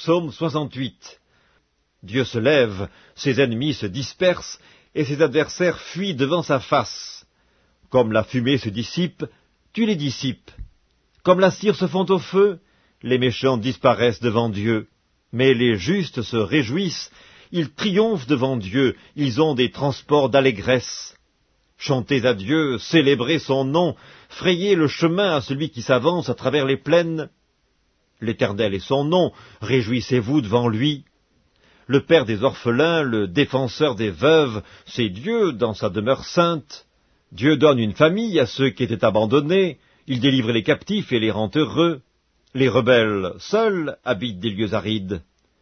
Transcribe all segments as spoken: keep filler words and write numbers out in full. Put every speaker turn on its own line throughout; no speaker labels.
Psaume soixante-huit. Dieu se lève, ses ennemis se dispersent, et ses adversaires fuient devant sa face. Comme la fumée se dissipe, tu les dissipes. Comme la cire se fond au feu, les méchants disparaissent devant Dieu. Mais les justes se réjouissent, ils triomphent devant Dieu, ils ont des transports d'allégresse. Chantez à Dieu, célébrez son nom, frayez le chemin à celui qui s'avance à travers les plaines. L'Éternel est son nom, réjouissez-vous devant lui. Le Père des orphelins, le défenseur des veuves, c'est Dieu dans sa demeure sainte. Dieu donne une famille à ceux qui étaient abandonnés, il délivre les captifs et les rend heureux. Les rebelles, seuls, habitent des lieux arides.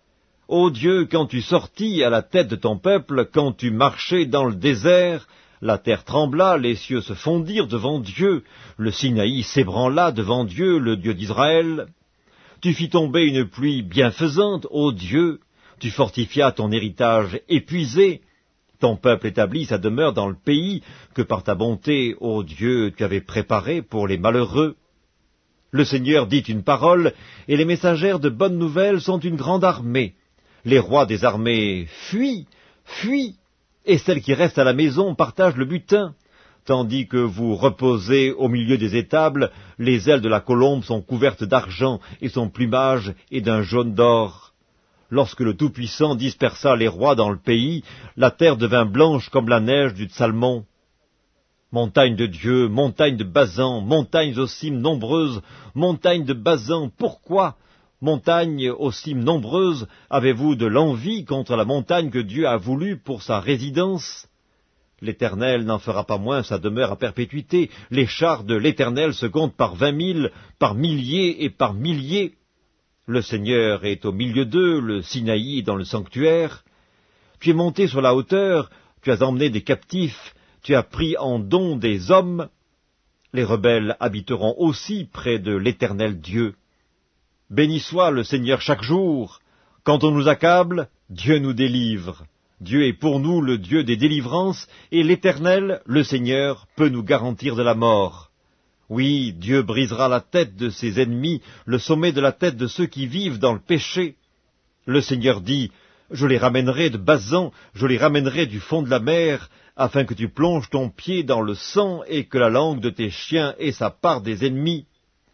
Ô Dieu, quand tu sortis à la tête de ton peuple, quand tu marchais dans le désert, la terre trembla, les cieux se fondirent devant Dieu, le Sinaï s'ébranla devant Dieu, le Dieu d'Israël. Tu fis tomber une pluie bienfaisante, ô Dieu, tu fortifias ton héritage épuisé, ton peuple établit sa demeure dans le pays que par ta bonté, ô Dieu, tu avais préparé pour les malheureux. Le Seigneur dit une parole, et les messagères de bonnes nouvelles sont une grande armée. Les rois des armées fuient, fuient, et celles qui restent à la maison partagent le butin. Tandis que vous reposez au milieu des étables, les ailes de la colombe sont couvertes d'argent, et son plumage est d'un jaune d'or. Lorsque le Tout-Puissant dispersa les rois dans le pays, la terre devint blanche comme la neige du Salmon. Montagne de Dieu, montagne de Basan, montagnes aux cimes nombreuses, montagnes de Basan, pourquoi, montagnes aux cimes nombreuses, avez-vous de l'envie contre la montagne que Dieu a voulue pour sa résidence? L'Éternel n'en fera pas moins sa demeure à perpétuité, les chars de l'Éternel se comptent par vingt mille, par milliers et par milliers. Le Seigneur est au milieu d'eux, le Sinaï est dans le sanctuaire. Tu es monté sur la hauteur, tu as emmené des captifs, tu as pris en don des hommes. Les rebelles habiteront aussi près de l'Éternel Dieu. Béni soit le Seigneur chaque jour. Quand on nous accable, Dieu nous délivre. Dieu est pour nous le Dieu des délivrances, et l'Éternel, le Seigneur, peut nous garantir de la mort. Oui, Dieu brisera la tête de ses ennemis, le sommet de la tête de ceux qui vivent dans le péché. Le Seigneur dit, je les ramènerai de Basan, je les ramènerai du fond de la mer, afin que tu plonges ton pied dans le sang et que la langue de tes chiens ait sa part des ennemis.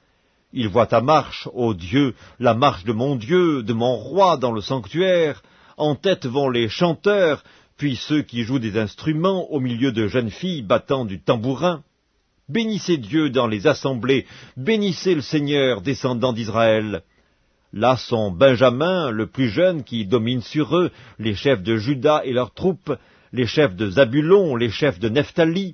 Il voit ta marche, ô Dieu, la marche de mon Dieu, de mon roi dans le sanctuaire. En tête vont les chanteurs, puis ceux qui jouent des instruments au milieu de jeunes filles battant du tambourin. Bénissez Dieu dans les assemblées, bénissez le Seigneur, descendant d'Israël. Là sont Benjamin, le plus jeune, qui domine sur eux, les chefs de Juda et leurs troupes, les chefs de Zabulon, les chefs de Nephtali.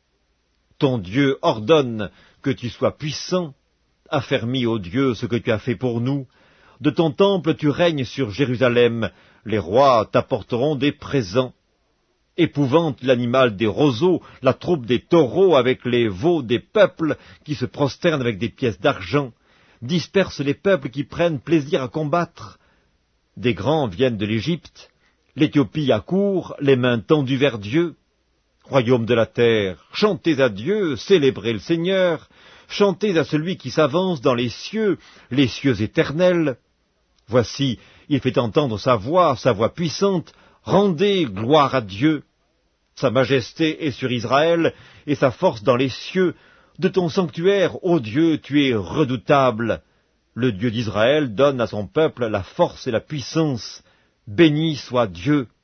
Ton Dieu ordonne que tu sois puissant, affermis, ô Dieu, ce que tu as fait pour nous. De ton temple tu règnes sur Jérusalem, les rois t'apporteront des présents. Épouvante l'animal des roseaux, la troupe des taureaux avec les veaux des peuples qui se prosternent avec des pièces d'argent. Disperse les peuples qui prennent plaisir à combattre. Des grands viennent de l'Égypte, l'Éthiopie accourt, les mains tendues vers Dieu. Royaume de la terre, chantez à Dieu, célébrez le Seigneur, chantez à celui qui s'avance dans les cieux, les cieux éternels. Voici, il fait entendre sa voix, sa voix puissante, rendez gloire à Dieu. Sa majesté est sur Israël, et sa force dans les cieux. De ton sanctuaire, ô Dieu, tu es redoutable. Le Dieu d'Israël donne à son peuple la force et la puissance. Béni soit Dieu.